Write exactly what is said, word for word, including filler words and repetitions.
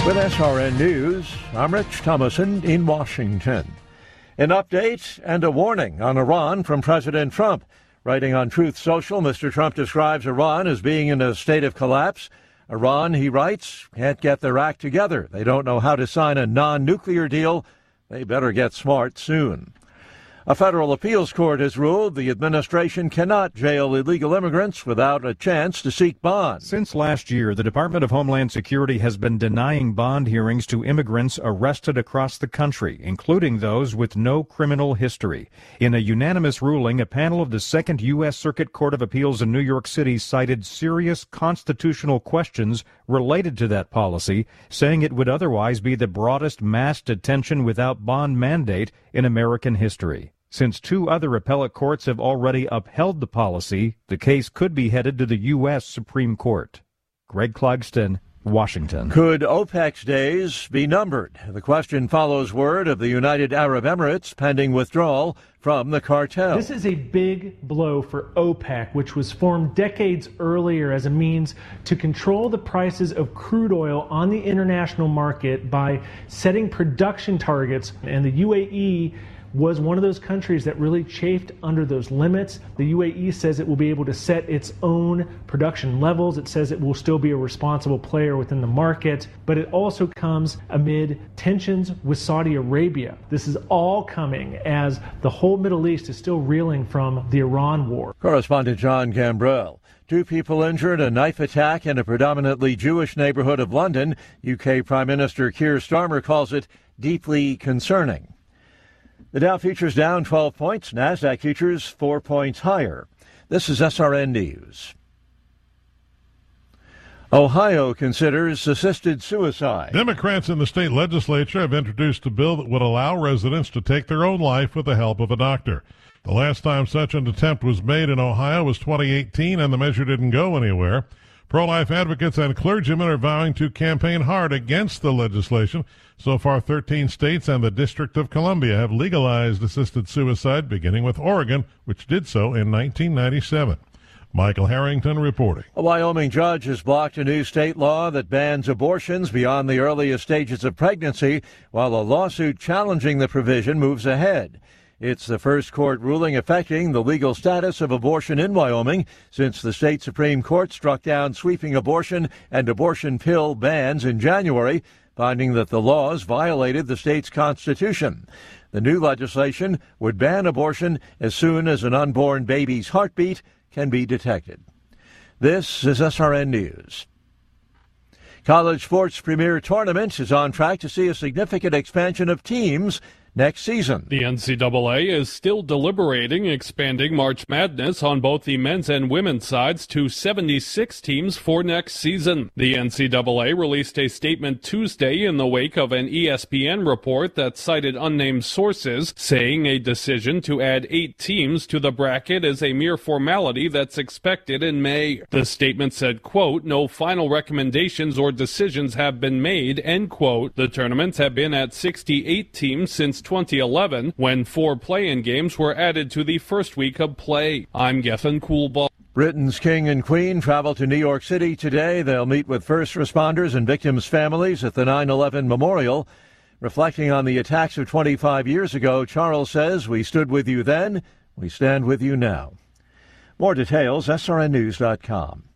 With S R N News, I'm Rich Thomason in Washington. An update and a warning on Iran from President Trump. Writing on Truth Social, Mister Trump describes Iran as being in a state of collapse. Iran, he writes, can't get their act together. They don't know how to sign a non-nuclear deal. They better get smart soon. A federal appeals court has ruled the administration cannot jail illegal immigrants without a chance to seek bond. Since last year, the Department of Homeland Security has been denying bond hearings to immigrants arrested across the country, including those with no criminal history. In a unanimous ruling, a panel of the Second U S Circuit Court of Appeals in New York City cited serious constitutional questions related to that policy, saying it would otherwise be the broadest mass detention without bond mandate in American history. Since two other appellate courts have already upheld the policy, the case could be headed to the U S Supreme Court. Greg Clugston, Washington. Could OPEC's days be numbered? The question follows word of the United Arab Emirates pending withdrawal from the cartel. This is a big blow for OPEC, which was formed decades earlier as a means to control the prices of crude oil on the international market by setting production targets, and the U A E was one of those countries that really chafed under those limits. The U A E says it will be able to set its own production levels. It says it will still be a responsible player within the market, but it also comes amid tensions with Saudi Arabia. This is all coming as the whole Middle East is still reeling from the Iran war. Correspondent John Gambrell. Two people injured, a knife attack in a predominantly Jewish neighborhood of London. U K Prime Minister Keir Starmer calls it deeply concerning. The Dow futures down twelve points. NASDAQ futures four points higher. This is S R N News. Ohio considers assisted suicide. Democrats in the state legislature have introduced a bill that would allow residents to take their own life with the help of a doctor. The last time such an attempt was made in Ohio was twenty eighteen, and the measure didn't go anywhere. Pro-life advocates and clergymen are vowing to campaign hard against the legislation. So far, thirteen states and the District of Columbia have legalized assisted suicide, beginning with Oregon, which did so in nineteen ninety-seven. Michael Harrington reporting. A Wyoming judge has blocked a new state law that bans abortions beyond the earliest stages of pregnancy, while a lawsuit challenging the provision moves ahead. It's the first court ruling affecting the legal status of abortion in Wyoming since the state Supreme Court struck down sweeping abortion and abortion pill bans in January, finding that the laws violated the state's constitution. The new legislation would ban abortion as soon as an unborn baby's heartbeat can be detected. This is S R N News. College sports premier tournament is on track to see a significant expansion of teams next season. The N C double A is still deliberating expanding March Madness on both the men's and women's sides to seventy-six teams for next season. The N C double A released a statement Tuesday in the wake of an E S P N report that cited unnamed sources, saying a decision to add eight teams to the bracket is a mere formality that's expected in May. The statement said, quote, "No final recommendations or decisions have been made," end quote. The tournaments have been at sixty-eight teams since twenty eleven, when four play-in games were added to the first week of play. I'm Gethin Coolball. Britain's King and Queen travel to New York City today. They'll meet with first responders and victims' families at the nine eleven memorial. Reflecting on the attacks of twenty-five years ago, Charles says, "We stood with you then, we stand with you now." More details, S R N news dot com.